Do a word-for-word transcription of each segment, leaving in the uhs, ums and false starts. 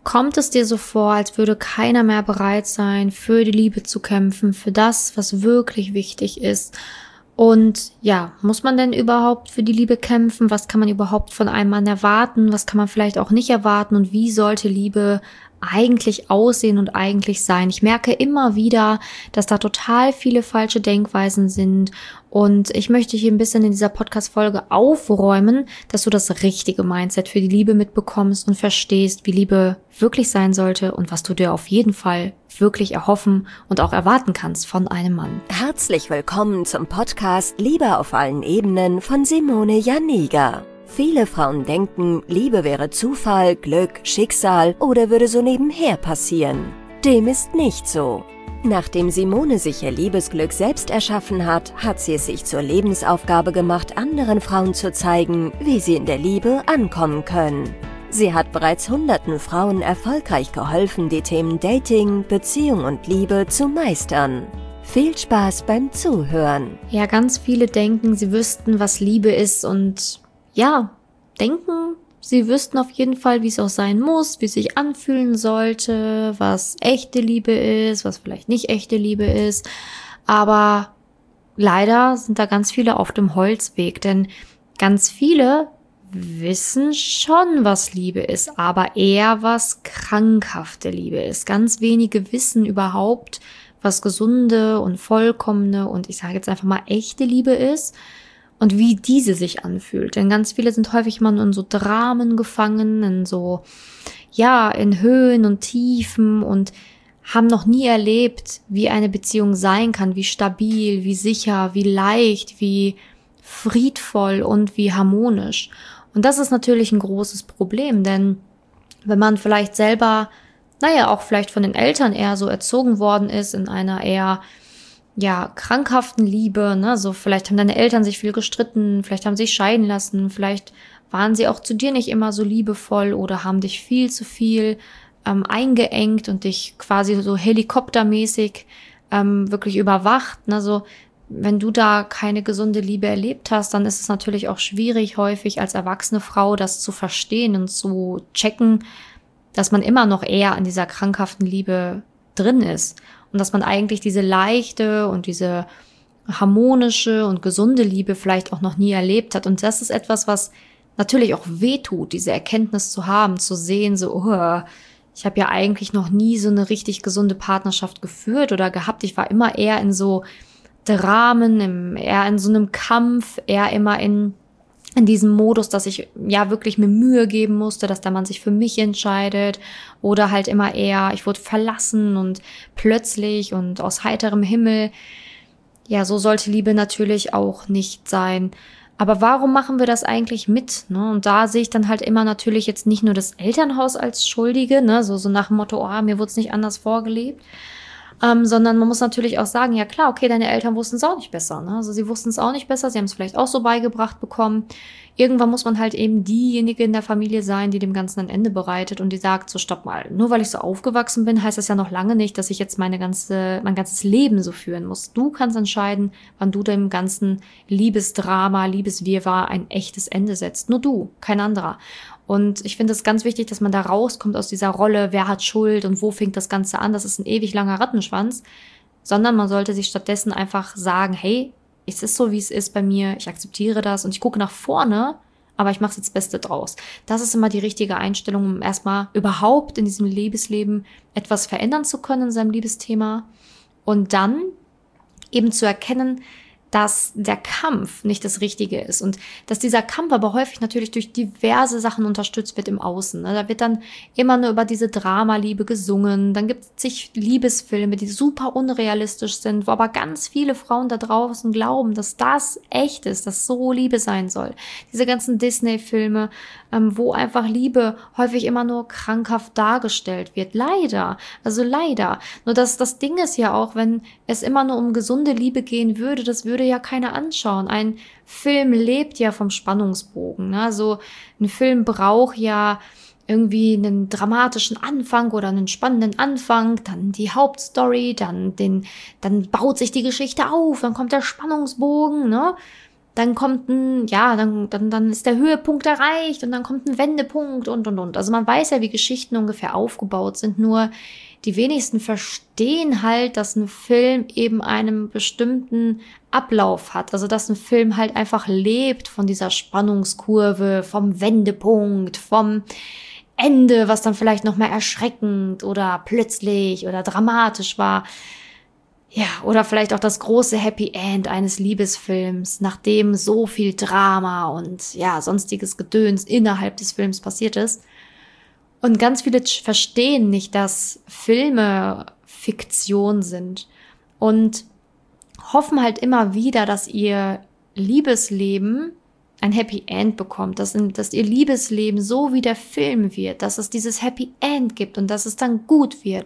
Kommt es dir so vor, als würde keiner mehr bereit sein, für die Liebe zu kämpfen, für das, was wirklich wichtig ist? Und ja, muss man denn überhaupt für die Liebe kämpfen? Was kann man überhaupt von einem Mann erwarten? Was kann man vielleicht auch nicht erwarten? Und wie sollte Liebe eigentlich aussehen und eigentlich sein? Ich merke immer wieder, dass da total viele falsche Denkweisen sind. Und ich möchte hier ein bisschen in dieser Podcast-Folge aufräumen, dass du das richtige Mindset für die Liebe mitbekommst und verstehst, wie Liebe wirklich sein sollte und was du dir auf jeden Fall wirklich erhoffen und auch erwarten kannst von einem Mann. Herzlich willkommen zum Podcast Liebe auf allen Ebenen von Simone Janiga. Viele Frauen denken, Liebe wäre Zufall, Glück, Schicksal oder würde so nebenher passieren. Dem ist nicht so. Nachdem Simone sich ihr Liebesglück selbst erschaffen hat, hat sie es sich zur Lebensaufgabe gemacht, anderen Frauen zu zeigen, wie sie in der Liebe ankommen können. Sie hat bereits hunderten Frauen erfolgreich geholfen, die Themen Dating, Beziehung und Liebe zu meistern. Viel Spaß beim Zuhören. Ja, ganz viele denken, sie wüssten, was Liebe ist und ja, denken, sie wüssten auf jeden Fall, wie es auch sein muss, wie es sich anfühlen sollte, was echte Liebe ist, was vielleicht nicht echte Liebe ist. Aber leider sind da ganz viele auf dem Holzweg, denn ganz viele wissen schon, was Liebe ist, aber eher was krankhafte Liebe ist. Ganz wenige wissen überhaupt, was gesunde und vollkommene und ich sage jetzt einfach mal echte Liebe ist. Und wie diese sich anfühlt. Denn ganz viele sind häufig mal in so Dramen gefangen, in so, ja, in Höhen und Tiefen und haben noch nie erlebt, wie eine Beziehung sein kann, wie stabil, wie sicher, wie leicht, wie friedvoll und wie harmonisch. Und das ist natürlich ein großes Problem, denn wenn man vielleicht selber, naja, auch vielleicht von den Eltern eher so erzogen worden ist, in einer eher ja, krankhaften Liebe, ne, so vielleicht haben deine Eltern sich viel gestritten, vielleicht haben sie sich scheiden lassen, vielleicht waren sie auch zu dir nicht immer so liebevoll oder haben dich viel zu viel ähm, eingeengt und dich quasi so helikoptermäßig ähm, wirklich überwacht, ne, so wenn du da keine gesunde Liebe erlebt hast, dann ist es natürlich auch schwierig, häufig als erwachsene Frau das zu verstehen und zu checken, dass man immer noch eher an dieser krankhaften Liebe drin ist. Und dass man eigentlich diese leichte und diese harmonische und gesunde Liebe vielleicht auch noch nie erlebt hat. Und das ist etwas, was natürlich auch wehtut, diese Erkenntnis zu haben, zu sehen, so, oh, ich habe ja eigentlich noch nie so eine richtig gesunde Partnerschaft geführt oder gehabt. Ich war immer eher in so Dramen, im, eher in so einem Kampf, eher immer in in diesem Modus, dass ich ja wirklich mir Mühe geben musste, dass der Mann sich für mich entscheidet oder halt immer eher, ich wurde verlassen und plötzlich und aus heiterem Himmel. Ja, so sollte Liebe natürlich auch nicht sein. Aber warum machen wir das eigentlich mit? Ne? Und da sehe ich dann halt immer natürlich jetzt nicht nur das Elternhaus als Schuldige, ne? so, so nach dem Motto, oh, mir wurde es nicht anders vorgelebt. Ähm, sondern man muss natürlich auch sagen, ja klar, okay, deine Eltern wussten es auch nicht besser. Ne? Also sie wussten es auch nicht besser, sie haben es vielleicht auch so beigebracht bekommen. Irgendwann muss man halt eben diejenige in der Familie sein, die dem Ganzen ein Ende bereitet und die sagt, so stopp mal, nur weil ich so aufgewachsen bin, heißt das ja noch lange nicht, dass ich jetzt meine ganze, mein ganzes Leben so führen muss. Du kannst entscheiden, wann du dem ganzen Liebesdrama, Liebeswirrwarr ein echtes Ende setzt. Nur du, kein anderer. Und ich finde es ganz wichtig, dass man da rauskommt aus dieser Rolle, wer hat Schuld und wo fängt das Ganze an, das ist ein ewig langer Rattenschwanz, sondern man sollte sich stattdessen einfach sagen, hey, es ist so, wie es ist bei mir, ich akzeptiere das und ich gucke nach vorne, aber ich mache jetzt das Beste draus. Das ist immer die richtige Einstellung, um erstmal überhaupt in diesem Liebesleben etwas verändern zu können in seinem Liebesthema und dann eben zu erkennen, dass der Kampf nicht das Richtige ist und dass dieser Kampf aber häufig natürlich durch diverse Sachen unterstützt wird im Außen. Da wird dann immer nur über diese Dramaliebe gesungen, dann gibt es zig Liebesfilme, die super unrealistisch sind, wo aber ganz viele Frauen da draußen glauben, dass das echt ist, dass so Liebe sein soll. Diese ganzen Disney-Filme, ähm, wo einfach Liebe häufig immer nur krankhaft dargestellt wird. Leider, also leider. Nur dass das Ding ist ja auch, wenn es immer nur um gesunde Liebe gehen würde, das würde ja keiner anschauen. Ein Film lebt ja vom Spannungsbogen. Ne? Also ein Film braucht ja irgendwie einen dramatischen Anfang oder einen spannenden Anfang, dann die Hauptstory, dann den, dann baut sich die Geschichte auf, dann kommt der Spannungsbogen, ne? dann kommt ein, ja, dann, dann, dann ist der Höhepunkt erreicht und dann kommt ein Wendepunkt und, und, und. Also man weiß ja, wie Geschichten ungefähr aufgebaut sind, nur die wenigsten verstehen halt, dass ein Film eben einen bestimmten Ablauf hat. Also dass ein Film halt einfach lebt von dieser Spannungskurve, vom Wendepunkt, vom Ende, was dann vielleicht noch mal erschreckend oder plötzlich oder dramatisch war. Ja, oder vielleicht auch das große Happy End eines Liebesfilms, nachdem so viel Drama und ja, sonstiges Gedöns innerhalb des Films passiert ist. Und ganz viele verstehen nicht, dass Filme Fiktion sind und hoffen halt immer wieder, dass ihr Liebesleben ein Happy End bekommt, dass, dass ihr Liebesleben so wie der Film wird, dass es dieses Happy End gibt und dass es dann gut wird.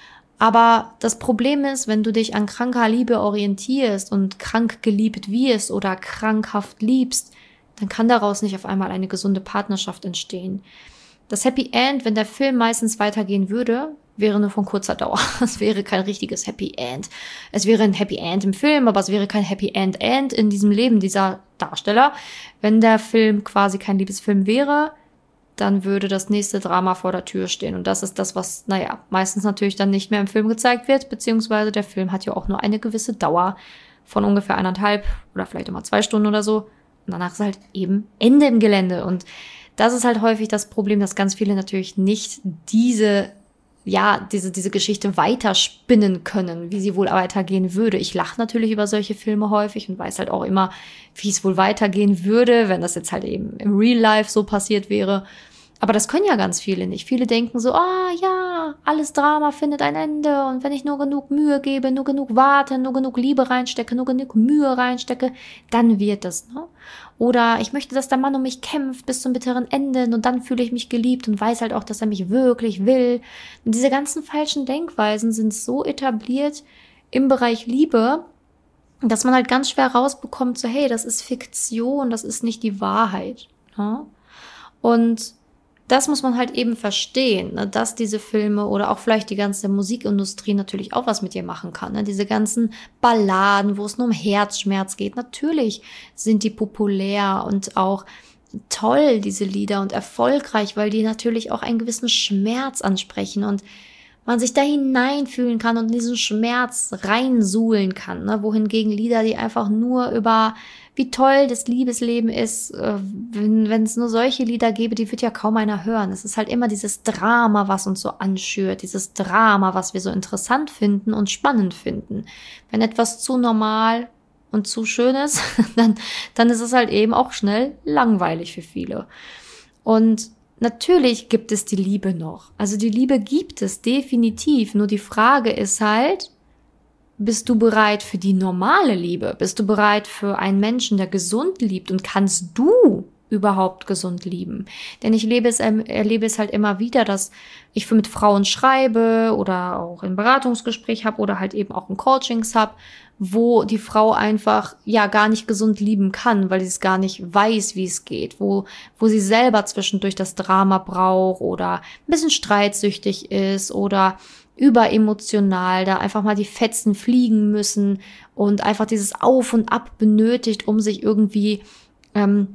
Aber das Problem ist, wenn du dich an kranker Liebe orientierst und krank geliebt wirst oder krankhaft liebst, dann kann daraus nicht auf einmal eine gesunde Partnerschaft entstehen. Das Happy End, wenn der Film meistens weitergehen würde, wäre nur von kurzer Dauer. Es wäre kein richtiges Happy End. Es wäre ein Happy End im Film, aber es wäre kein Happy End End in diesem Leben dieser Darsteller. Wenn der Film quasi kein Liebesfilm wäre, dann würde das nächste Drama vor der Tür stehen. Und das ist das, was, naja, meistens natürlich dann nicht mehr im Film gezeigt wird, beziehungsweise der Film hat ja auch nur eine gewisse Dauer von ungefähr eineinhalb oder vielleicht immer zwei Stunden oder so. Und danach ist halt eben Ende im Gelände. Und das ist halt häufig das Problem, dass ganz viele natürlich nicht diese, ja, diese, diese Geschichte weiterspinnen können, wie sie wohl weitergehen würde. Ich lache natürlich über solche Filme häufig und weiß halt auch immer, wie es wohl weitergehen würde, wenn das jetzt halt eben im Real Life so passiert wäre. Aber das können ja ganz viele nicht. Viele denken so, ah ja, alles Drama findet ein Ende und wenn ich nur genug Mühe gebe, nur genug warte, nur genug Liebe reinstecke, nur genug Mühe reinstecke, dann wird das, ne? Oder ich möchte, dass der Mann um mich kämpft bis zum bitteren Ende und dann fühle ich mich geliebt und weiß halt auch, dass er mich wirklich will. Und diese ganzen falschen Denkweisen sind so etabliert im Bereich Liebe, dass man halt ganz schwer rausbekommt, so hey, das ist Fiktion, das ist nicht die Wahrheit, ne? Und das muss man halt eben verstehen, ne, dass diese Filme oder auch vielleicht die ganze Musikindustrie natürlich auch was mit dir machen kann. Ne? Diese ganzen Balladen, wo es nur um Herzschmerz geht. Natürlich sind die populär und auch toll, diese Lieder, und erfolgreich, weil die natürlich auch einen gewissen Schmerz ansprechen und man sich da hineinfühlen kann und in diesen Schmerz reinsuhlen kann. Ne? Wohingegen Lieder, die einfach nur über wie toll das Liebesleben ist, äh, wenn es nur solche Lieder gäbe, die wird ja kaum einer hören. Es ist halt immer dieses Drama, was uns so anschürt, dieses Drama, was wir so interessant finden und spannend finden. Wenn etwas zu normal und zu schön ist, dann, dann ist es halt eben auch schnell langweilig für viele. Und natürlich gibt es die Liebe noch. Also die Liebe gibt es definitiv. Nur die Frage ist halt, bist du bereit für die normale Liebe? Bist du bereit für einen Menschen, der gesund liebt? Und kannst du überhaupt gesund lieben? Denn ich lebe es, erlebe es halt immer wieder, dass ich für mit Frauen schreibe oder auch ein Beratungsgespräch habe oder halt eben auch ein Coachings habe, wo die Frau einfach ja gar nicht gesund lieben kann, weil sie es gar nicht weiß, wie es geht, wo wo sie selber zwischendurch das Drama braucht oder ein bisschen streitsüchtig ist oder überemotional, da einfach mal die Fetzen fliegen müssen und einfach dieses Auf und Ab benötigt, um sich irgendwie ähm,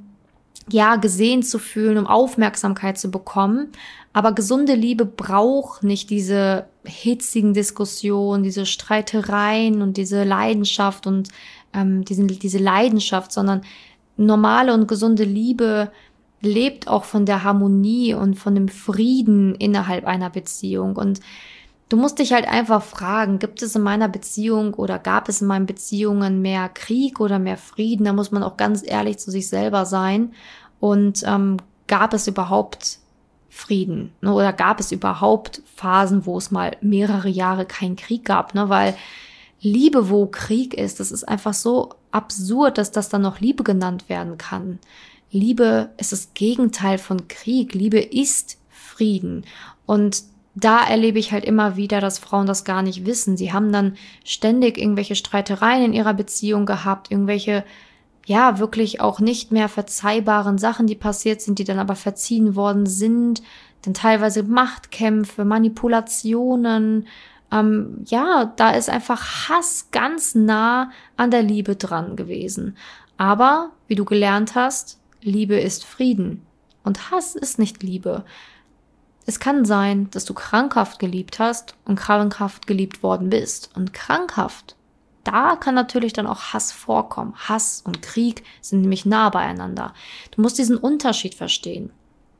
ja gesehen zu fühlen, um Aufmerksamkeit zu bekommen. Aber gesunde Liebe braucht nicht diese hitzigen Diskussionen, diese Streitereien und diese Leidenschaft und ähm, diese, diese Leidenschaft, sondern normale und gesunde Liebe lebt auch von der Harmonie und von dem Frieden innerhalb einer Beziehung. Und du musst dich halt einfach fragen, gibt es in meiner Beziehung oder gab es in meinen Beziehungen mehr Krieg oder mehr Frieden? Da muss man auch ganz ehrlich zu sich selber sein. Und ähm, gab es überhaupt Frieden? Ne? Oder gab es überhaupt Phasen, wo es mal mehrere Jahre keinen Krieg gab? Ne? Weil Liebe, wo Krieg ist, das ist einfach so absurd, dass das dann noch Liebe genannt werden kann. Liebe ist das Gegenteil von Krieg. Liebe ist Frieden. Und da erlebe ich halt immer wieder, dass Frauen das gar nicht wissen. Sie haben dann ständig irgendwelche Streitereien in ihrer Beziehung gehabt, irgendwelche, ja, wirklich auch nicht mehr verzeihbaren Sachen, die passiert sind, die dann aber verziehen worden sind. Dann teilweise Machtkämpfe, Manipulationen. Ähm, ja, da ist einfach Hass ganz nah an der Liebe dran gewesen. Aber, wie du gelernt hast, Liebe ist Frieden und Hass ist nicht Liebe. Es kann sein, dass du krankhaft geliebt hast und krankhaft geliebt worden bist. Und krankhaft, da kann natürlich dann auch Hass vorkommen. Hass und Krieg sind nämlich nah beieinander. Du musst diesen Unterschied verstehen.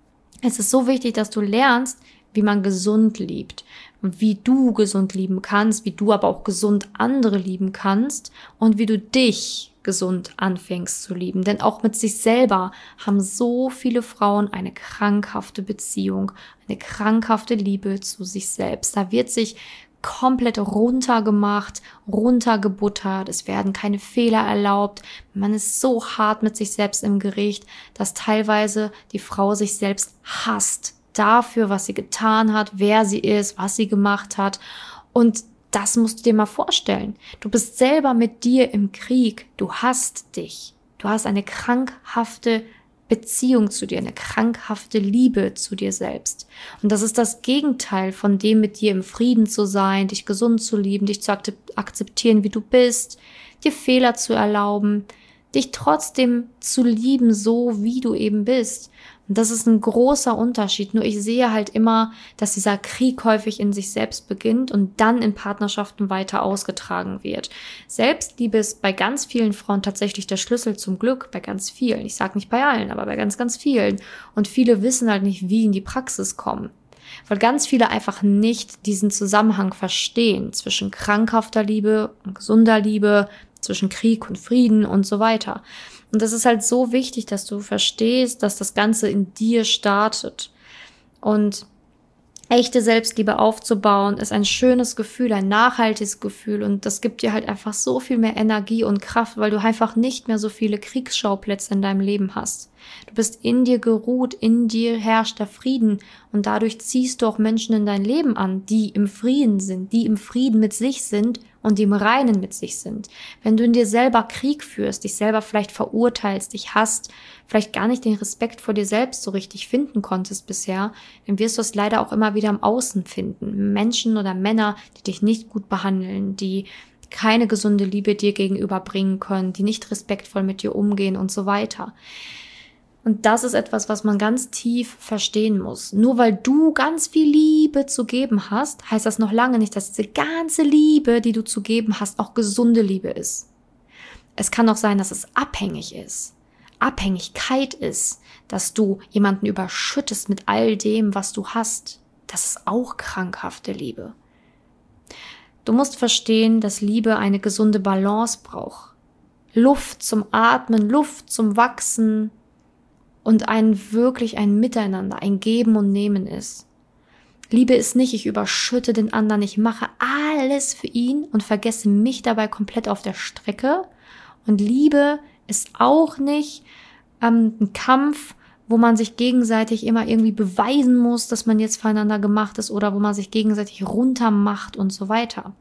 Es ist so wichtig, dass du lernst, wie man gesund liebt, wie du gesund lieben kannst, wie du aber auch gesund andere lieben kannst und wie du dich gesund anfängst zu lieben. Denn auch mit sich selber haben so viele Frauen eine krankhafte Beziehung, eine krankhafte Liebe zu sich selbst. Da wird sich komplett runtergemacht, runtergebuttert, es werden keine Fehler erlaubt. Man ist so hart mit sich selbst im Gericht, dass teilweise die Frau sich selbst hasst dafür, was sie getan hat, wer sie ist, was sie gemacht hat. Und das musst du dir mal vorstellen. Du bist selber mit dir im Krieg. Du hasst dich. Du hast eine krankhafte Beziehung zu dir, eine krankhafte Liebe zu dir selbst. Und das ist das Gegenteil von dem, mit dir im Frieden zu sein, dich gesund zu lieben, dich zu akzeptieren, wie du bist, dir Fehler zu erlauben, dich trotzdem zu lieben, so wie du eben bist. Und das ist ein großer Unterschied. Nur ich sehe halt immer, dass dieser Krieg häufig in sich selbst beginnt und dann in Partnerschaften weiter ausgetragen wird. Selbstliebe ist bei ganz vielen Frauen tatsächlich der Schlüssel zum Glück, bei ganz vielen. Ich sage nicht bei allen, aber bei ganz, ganz vielen. Und viele wissen halt nicht, wie in die Praxis kommen. Weil ganz viele einfach nicht diesen Zusammenhang verstehen zwischen krankhafter Liebe und gesunder Liebe, zwischen Krieg und Frieden und so weiter. Und das ist halt so wichtig, dass du verstehst, dass das Ganze in dir startet. Und echte Selbstliebe aufzubauen, ist ein schönes Gefühl, ein nachhaltiges Gefühl. Und das gibt dir halt einfach so viel mehr Energie und Kraft, weil du einfach nicht mehr so viele Kriegsschauplätze in deinem Leben hast. Du bist in dir geruht, in dir herrscht der Frieden. Und dadurch ziehst du auch Menschen in dein Leben an, die im Frieden sind, die im Frieden mit sich sind und die im Reinen mit sich sind. Wenn du in dir selber Krieg führst, dich selber vielleicht verurteilst, dich hasst, vielleicht gar nicht den Respekt vor dir selbst so richtig finden konntest bisher, dann wirst du es leider auch immer wieder im Außen finden. Menschen oder Männer, die dich nicht gut behandeln, die keine gesunde Liebe dir gegenüber bringen können, die nicht respektvoll mit dir umgehen und so weiter. Und das ist etwas, was man ganz tief verstehen muss. Nur weil du ganz viel Liebe zu geben hast, heißt das noch lange nicht, dass diese ganze Liebe, die du zu geben hast, auch gesunde Liebe ist. Es kann auch sein, dass es abhängig ist. Abhängigkeit ist, dass du jemanden überschüttest mit all dem, was du hast. Das ist auch krankhafte Liebe. Du musst verstehen, dass Liebe eine gesunde Balance braucht. Luft zum Atmen, Luft zum Wachsen, und ein wirklich ein Miteinander, ein Geben und Nehmen ist. Liebe ist nicht, ich überschütte den anderen, ich mache alles für ihn und vergesse mich dabei komplett auf der Strecke. Und Liebe ist auch nicht ähm, ein Kampf, wo man sich gegenseitig immer irgendwie beweisen muss, dass man jetzt füreinander gemacht ist oder wo man sich gegenseitig runtermacht und so weiter.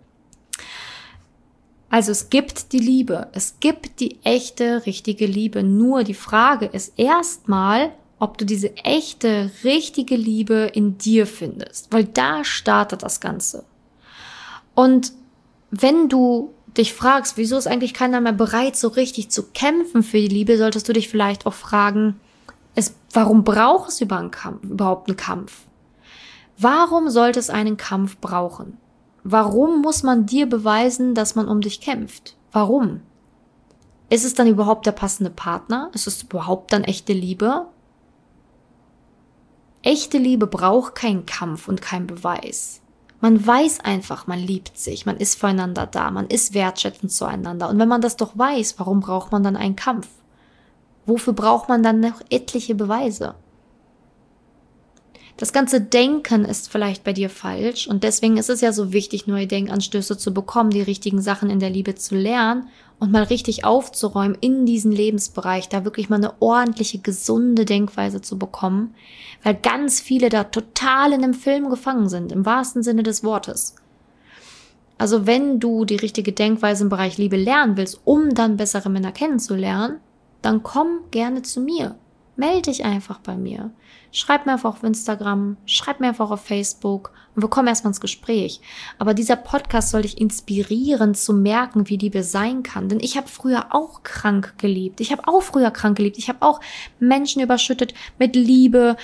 Also es gibt die Liebe, es gibt die echte, richtige Liebe. Nur die Frage ist erstmal, ob du diese echte, richtige Liebe in dir findest. Weil da startet das Ganze. Und wenn du dich fragst, wieso ist eigentlich keiner mehr bereit, so richtig zu kämpfen für die Liebe, solltest du dich vielleicht auch fragen, es, warum braucht es über einen Kampf, überhaupt einen Kampf? Warum sollte es einen Kampf brauchen? Warum muss man dir beweisen, dass man um dich kämpft? Warum? Ist es dann überhaupt der passende Partner? Ist es überhaupt dann echte Liebe? Echte Liebe braucht keinen Kampf und keinen Beweis. Man weiß einfach, man liebt sich, man ist füreinander da, man ist wertschätzend zueinander. Und wenn man das doch weiß, warum braucht man dann einen Kampf? Wofür braucht man dann noch etliche Beweise? Das ganze Denken ist vielleicht bei dir falsch und deswegen ist es ja so wichtig, neue Denkanstöße zu bekommen, die richtigen Sachen in der Liebe zu lernen und mal richtig aufzuräumen in diesen Lebensbereich, da wirklich mal eine ordentliche, gesunde Denkweise zu bekommen, weil ganz viele da total in einem Film gefangen sind, im wahrsten Sinne des Wortes. Also wenn du die richtige Denkweise im Bereich Liebe lernen willst, um dann bessere Männer kennenzulernen, dann komm gerne zu mir. melde dich einfach bei mir. Schreib mir einfach auf Instagram, schreib mir einfach auf Facebook und wir kommen erstmal ins Gespräch. Aber dieser Podcast soll dich inspirieren, zu merken, wie Liebe sein kann. Denn ich habe früher auch krank geliebt. Ich habe auch früher krank geliebt. Ich habe auch Menschen überschüttet mit Liebe,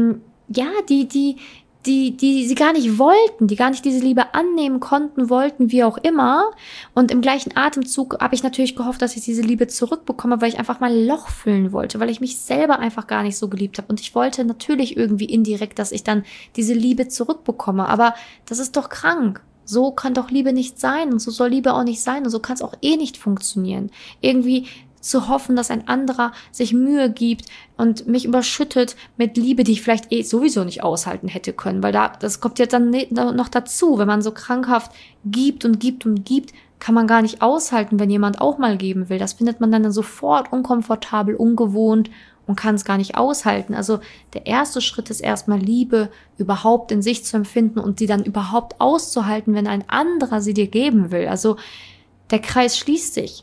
ja, die, die, die, die sie gar nicht wollten, die gar nicht diese Liebe annehmen konnten, wollten, wie auch immer. Und im gleichen Atemzug habe ich natürlich gehofft, dass ich diese Liebe zurückbekomme, weil ich einfach mal ein Loch füllen wollte, weil ich mich selber einfach gar nicht so geliebt habe. Und ich wollte natürlich irgendwie indirekt, dass ich dann diese Liebe zurückbekomme. Aber das ist doch krank. So kann doch Liebe nicht sein und so soll Liebe auch nicht sein und so kann es auch eh nicht funktionieren. Irgendwie zu hoffen, dass ein anderer sich Mühe gibt und mich überschüttet mit Liebe, die ich vielleicht eh sowieso nicht aushalten hätte können, weil da das kommt jetzt dann noch dazu, wenn man so krankhaft gibt und gibt und gibt, kann man gar nicht aushalten, wenn jemand auch mal geben will. Das findet man dann sofort unkomfortabel, ungewohnt und kann es gar nicht aushalten. Also der erste Schritt ist erstmal Liebe überhaupt in sich zu empfinden und sie dann überhaupt auszuhalten, wenn ein anderer sie dir geben will. Also der Kreis schließt sich.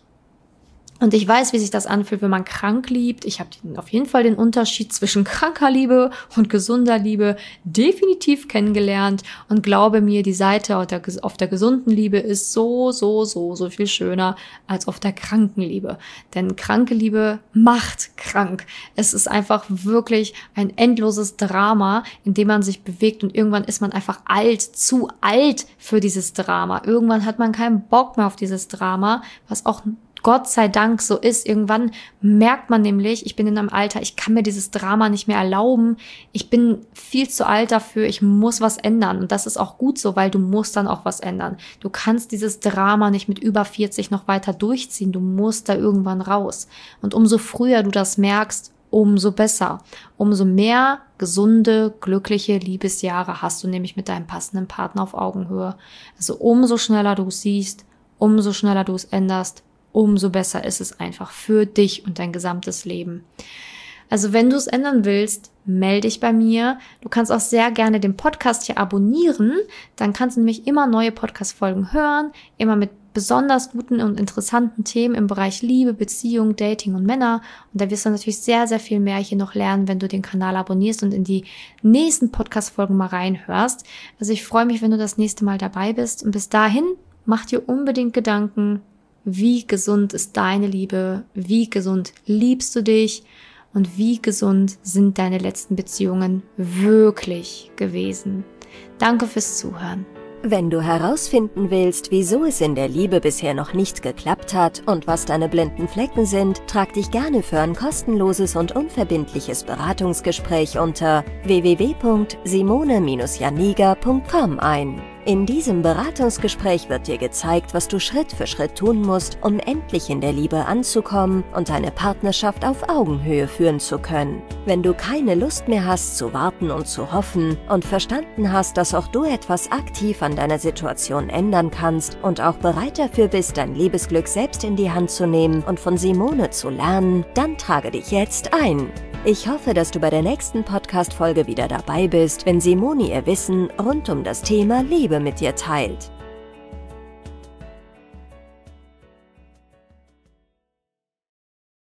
Und ich weiß, wie sich das anfühlt, wenn man krank liebt. Ich habe auf jeden Fall den Unterschied zwischen kranker Liebe und gesunder Liebe definitiv kennengelernt und glaube mir, die Seite auf der, auf der gesunden Liebe ist so, so, so, so viel schöner als auf der kranken Liebe. Denn kranke Liebe macht krank. Es ist einfach wirklich ein endloses Drama, in dem man sich bewegt und irgendwann ist man einfach alt, zu alt für dieses Drama. Irgendwann hat man keinen Bock mehr auf dieses Drama, was auch Gott sei Dank so ist. Irgendwann merkt man nämlich, ich bin in einem Alter, ich kann mir dieses Drama nicht mehr erlauben. Ich bin viel zu alt dafür, ich muss was ändern. Und das ist auch gut so, weil du musst dann auch was ändern. Du kannst dieses Drama nicht mit über vierzig noch weiter durchziehen. Du musst da irgendwann raus. Und umso früher du das merkst, umso besser. Umso mehr gesunde, glückliche Liebesjahre hast du nämlich mit deinem passenden Partner auf Augenhöhe. Also umso schneller du es siehst, umso schneller du es änderst, umso besser ist es einfach für dich und dein gesamtes Leben. Also wenn du es ändern willst, melde dich bei mir. Du kannst auch sehr gerne den Podcast hier abonnieren. Dann kannst du nämlich immer neue Podcast-Folgen hören, immer mit besonders guten und interessanten Themen im Bereich Liebe, Beziehung, Dating und Männer. Und da wirst du natürlich sehr, sehr viel mehr hier noch lernen, wenn du den Kanal abonnierst und in die nächsten Podcast-Folgen mal reinhörst. Also ich freue mich, wenn du das nächste Mal dabei bist. Und bis dahin, mach dir unbedingt Gedanken, wie gesund ist deine Liebe, wie gesund liebst du dich und wie gesund sind deine letzten Beziehungen wirklich gewesen. Danke fürs Zuhören. Wenn du herausfinden willst, wieso es in der Liebe bisher noch nicht geklappt hat und was deine blinden Flecken sind, trag dich gerne für ein kostenloses und unverbindliches Beratungsgespräch unter w w w punkt simone janiga punkt com ein. In diesem Beratungsgespräch wird dir gezeigt, was du Schritt für Schritt tun musst, um endlich in der Liebe anzukommen und deine Partnerschaft auf Augenhöhe führen zu können. Wenn du keine Lust mehr hast zu warten und zu hoffen und verstanden hast, dass auch du etwas aktiv an deiner Situation ändern kannst und auch bereit dafür bist, dein Liebesglück selbst in die Hand zu nehmen und von Simone zu lernen, dann trage dich jetzt ein. Ich hoffe, dass du bei der nächsten Podcast-Folge wieder dabei bist, wenn Simone ihr Wissen rund um das Thema Liebe mit dir teilt.